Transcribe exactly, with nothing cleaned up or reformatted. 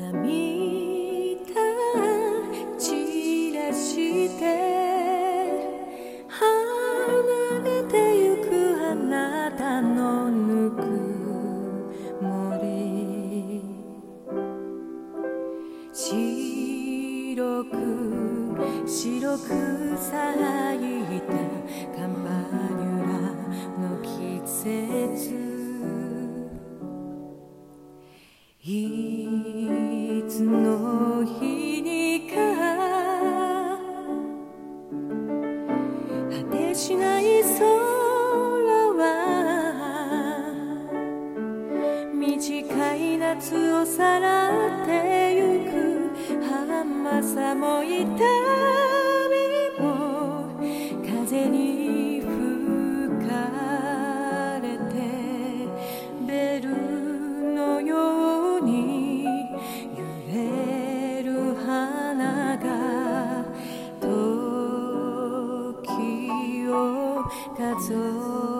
涙散らして離れてゆくあなたのぬくもり、白く白く咲いたカンパニュラの季節、いつの日にか果てしない空は短い夏をさらってゆく、甘さも痛みも風に吹かれてベルのように揺れる花が時を数え